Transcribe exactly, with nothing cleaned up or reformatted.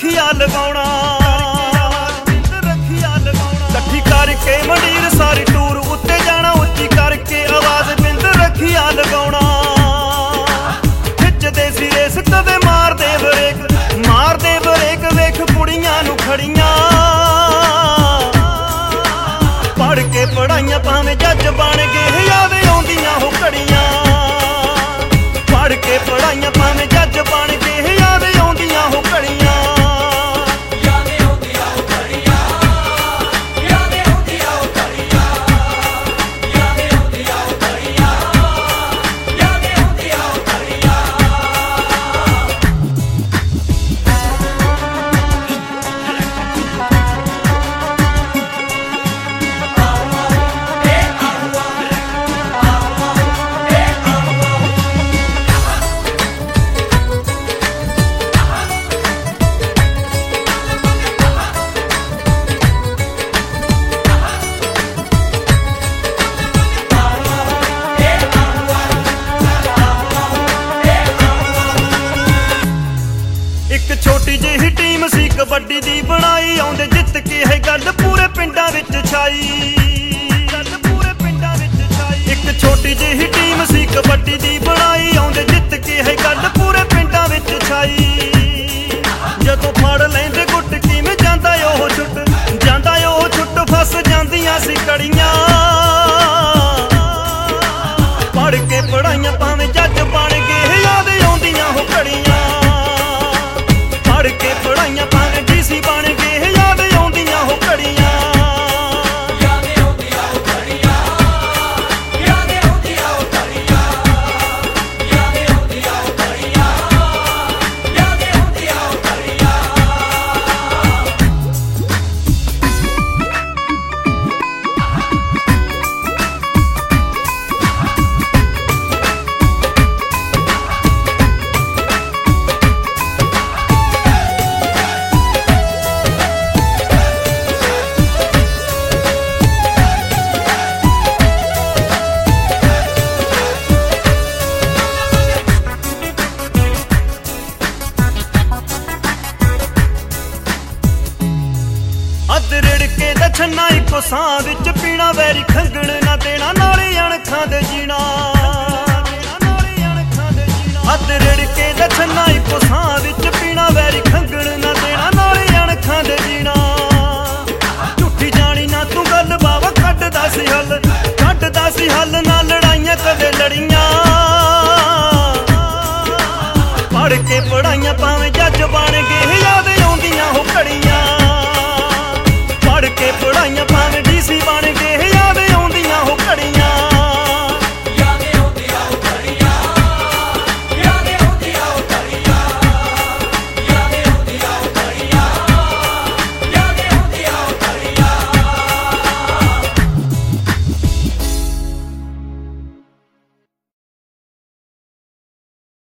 रखिया लगाउणा कट्ठी करके मंडीर सारी टूर उत्ते जाना उच्ची करके आवाज बिंद रखिया लगाउणा खिचदे सी रेस कदे मार दे ब्रेक मार दे ब्रेक वेख कुड़ियां नू खड़ियां पढ़ के पढ़ाइयां भावें जज बन गए याद आउंदियां हो घड़ियां पढ़ के पढ़ाइयां भावें जज बन गए याद आउंदियां हो घड़ियां छोटी जी टीम सी कबड्डी दी बनाई आउंदे जित के है गल पूरे पिंडां विच छाई गल पूरे पिंडां विच छाई एक छोटी जी टीम सी कबड्डी दी बनाई आउंदे जित के है गल पूरे पिंडां विच छाई जदों फड़ लैंदे गुट किवें जांदा ओह छुट जांदा ओह छुट फस जांदियां सी कड़ियां पढ़ के पढ़ाइयां भावें जज बन गए याद आउंदियां हो घड़ियां पढ़ के पढ़ाइयां भावें डीसी बन गए याद आउंदियां हो घड़ियां अद रिड़के दा छन्ना इको सां विच पीना वैरी खंगण ना देना नाले अणखां दे जीना अद रिड़के दा छन्ना इको सां विच पीना वैरी खंगण ना देना नाले अणखां दे जीना झूठी जानी ना तू गल बावा कड्डदा सी हल कड्डदा सी हल ना लड़ाइयां कदे लड़ियां पढ़ के पढ़ाइयां भावें जज बन गए याद आउंदियां हो घड़ियां पढ़ के पढ़ाइयां